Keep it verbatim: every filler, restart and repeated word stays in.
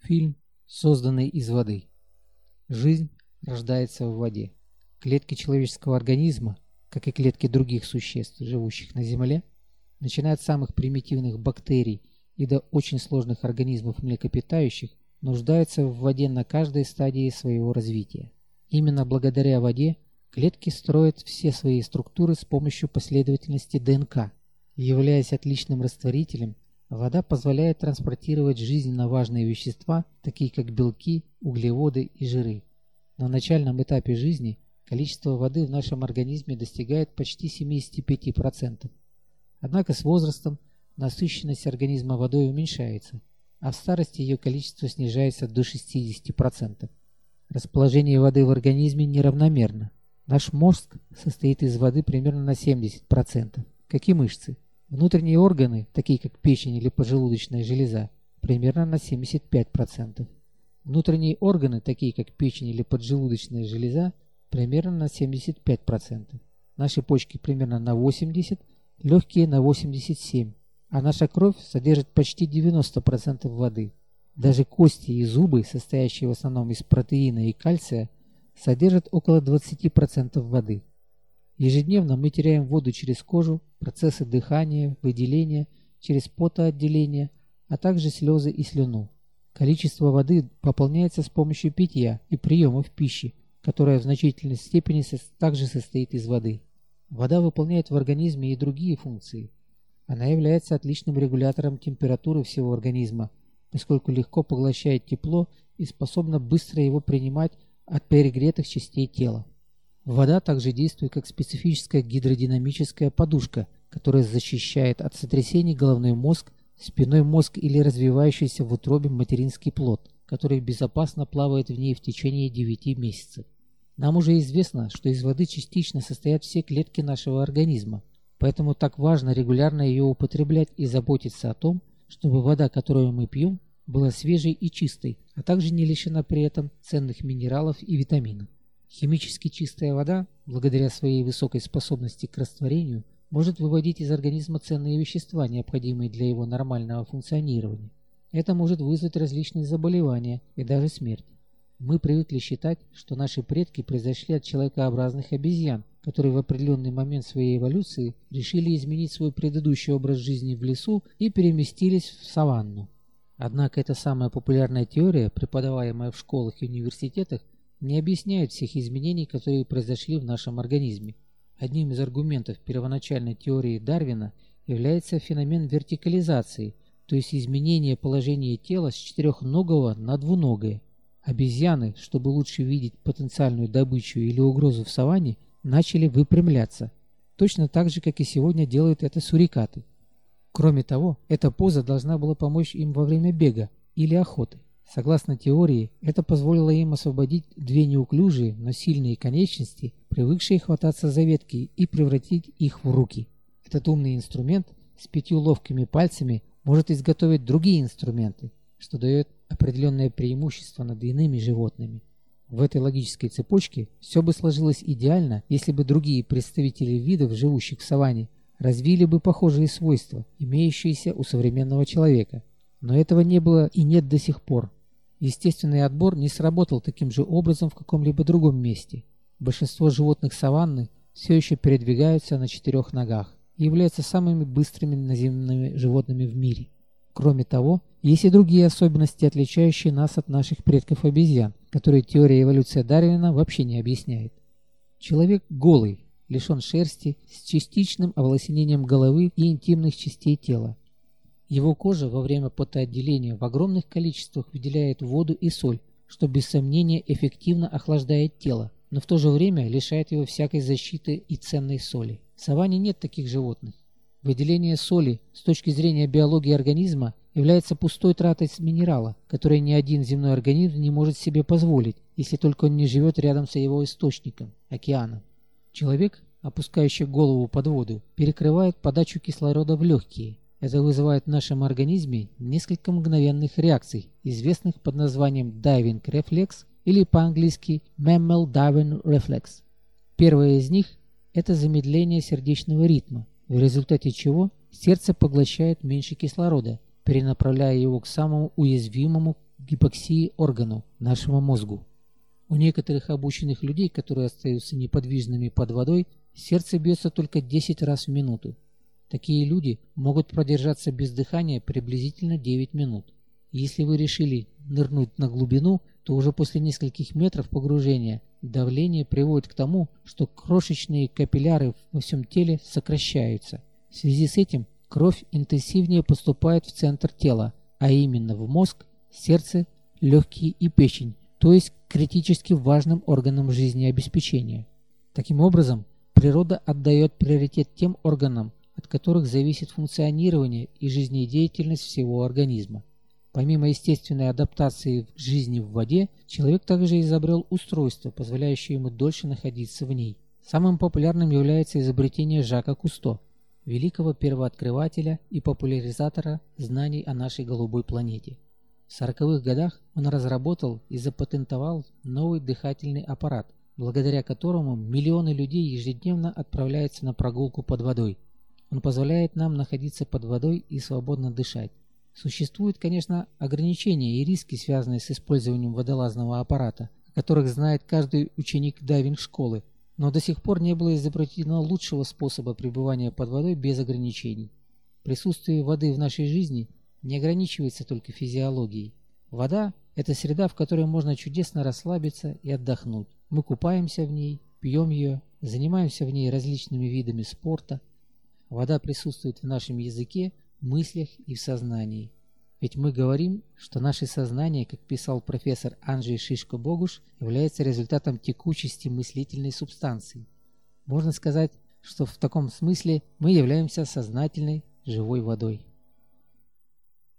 Фильм, созданный из воды. Жизнь рождается в воде. Клетки человеческого организма, как и клетки других существ, живущих на Земле, начиная от самых примитивных бактерий и до очень сложных организмов млекопитающих, нуждаются в воде на каждой стадии своего развития. Именно благодаря воде клетки строят все свои структуры с помощью последовательности ДНК. Являясь отличным растворителем, вода позволяет транспортировать жизненно важные вещества, такие как белки, углеводы и жиры. На начальном этапе жизни количество воды в нашем организме достигает почти семьдесят пять процентов. Однако с возрастом насыщенность организма водой уменьшается, а в старости ее количество снижается до шестидесяти процентов. Расположение воды в организме неравномерно. Наш мозг состоит из воды примерно на семьдесят процентов, как и мышцы. Внутренние органы, такие как печень или поджелудочная железа, примерно на семьдесят пять процентов. Внутренние органы, такие как печень или поджелудочная железа, примерно на семьдесят пять процентов. Наши почки примерно на восемьдесят процентов, легкие на восемьдесят семь процентов, а наша кровь содержит почти девяносто процентов воды. Даже кости и зубы, состоящие в основном из протеина и кальция, содержат около двадцати процентов воды. Ежедневно мы теряем воду через кожу, процессы дыхания, выделения, через потоотделение, а также слезы и слюну. Количество воды пополняется с помощью питья и приемов пищи, которая в значительной степени также состоит из воды. Вода выполняет в организме и другие функции. Она является отличным регулятором температуры всего организма, поскольку легко поглощает тепло и способна быстро его принимать от перегретых частей тела. Вода также действует как специфическая гидродинамическая подушка, которая защищает от сотрясений головной мозг, спинной мозг или развивающийся в утробе материнский плод, который безопасно плавает в ней в течение девяти месяцев. Нам уже известно, что из воды частично состоят все клетки нашего организма, поэтому так важно регулярно ее употреблять и заботиться о том, чтобы вода, которую мы пьем, была свежей и чистой, а также не лишена при этом ценных минералов и витаминов. Химически чистая вода, благодаря своей высокой способности к растворению, может выводить из организма ценные вещества, необходимые для его нормального функционирования. Это может вызвать различные заболевания и даже смерть. Мы привыкли считать, что наши предки произошли от человекообразных обезьян, которые в определенный момент своей эволюции решили изменить свой предыдущий образ жизни в лесу и переместились в саванну. Однако эта самая популярная теория, преподаваемая в школах и университетах, не объясняет всех изменений, которые произошли в нашем организме. Одним из аргументов первоначальной теории Дарвина является феномен вертикализации, то есть изменение положения тела с четырехногого на двуногое. Обезьяны, чтобы лучше видеть потенциальную добычу или угрозу в саванне, начали выпрямляться, точно так же, как и сегодня делают это сурикаты. Кроме того, эта поза должна была помочь им во время бега или охоты. Согласно теории, это позволило им освободить две неуклюжие, но сильные конечности, привыкшие хвататься за ветки, и превратить их в руки. Этот умный инструмент с пятью ловкими пальцами может изготовить другие инструменты, что дает определенное преимущество над иными животными. В этой логической цепочке все бы сложилось идеально, если бы другие представители видов, живущих в саванне, развили бы похожие свойства, имеющиеся у современного человека. Но этого не было и нет до сих пор. Естественный отбор не сработал таким же образом в каком-либо другом месте. Большинство животных саванны все еще передвигаются на четырех ногах и являются самыми быстрыми наземными животными в мире. Кроме того, есть и другие особенности, отличающие нас от наших предков-обезьян, которые теория эволюции Дарвина вообще не объясняет. Человек голый, лишен шерсти, с частичным овласенением головы и интимных частей тела. Его кожа во время потоотделения в огромных количествах выделяет воду и соль, что без сомнения эффективно охлаждает тело, но в то же время лишает его всякой защиты и ценной соли. В саванне нет таких животных. Выделение соли с точки зрения биологии организма является пустой тратой минерала, который ни один земной организм не может себе позволить, если только он не живет рядом с его источником – океаном. Человек, опускающий голову под воду, перекрывает подачу кислорода в легкие. Это вызывает в нашем организме несколько мгновенных реакций, известных под названием diving reflex или по-английски mammal diving reflex. Первая из них – это замедление сердечного ритма, в результате чего сердце поглощает меньше кислорода, перенаправляя его к самому уязвимому гипоксии органу, нашему мозгу. У некоторых обученных людей, которые остаются неподвижными под водой, сердце бьется только десять раз в минуту. Такие люди могут продержаться без дыхания приблизительно девять минут. Если вы решили нырнуть на глубину, то уже после нескольких метров погружения давление приводит к тому, что крошечные капилляры во всем теле сокращаются. В связи с этим кровь интенсивнее поступает в центр тела, а именно в мозг, сердце, легкие и печень, то есть критически важным органам жизнеобеспечения. Таким образом, природа отдает приоритет тем органам, от которых зависит функционирование и жизнедеятельность всего организма. Помимо естественной адаптации к жизни в воде, человек также изобрел устройство, позволяющее ему дольше находиться в ней. Самым популярным является изобретение Жака Кусто, великого первооткрывателя и популяризатора знаний о нашей голубой планете. В сороковых годах он разработал и запатентовал новый дыхательный аппарат, благодаря которому миллионы людей ежедневно отправляются на прогулку под водой. Он позволяет нам находиться под водой и свободно дышать. Существуют, конечно, ограничения и риски, связанные с использованием водолазного аппарата, о которых знает каждый ученик дайвинг-школы, но до сих пор не было изобретено лучшего способа пребывания под водой без ограничений. Присутствие воды в нашей жизни не ограничивается только физиологией. Вода – это среда, в которой можно чудесно расслабиться и отдохнуть. Мы купаемся в ней, пьем ее, занимаемся в ней различными видами спорта. Вода присутствует в нашем языке, мыслях и в сознании. Ведь мы говорим, что наше сознание, как писал профессор Анджей Шишко-Богуш, является результатом текучести мыслительной субстанции. Можно сказать, что в таком смысле мы являемся сознательной живой водой.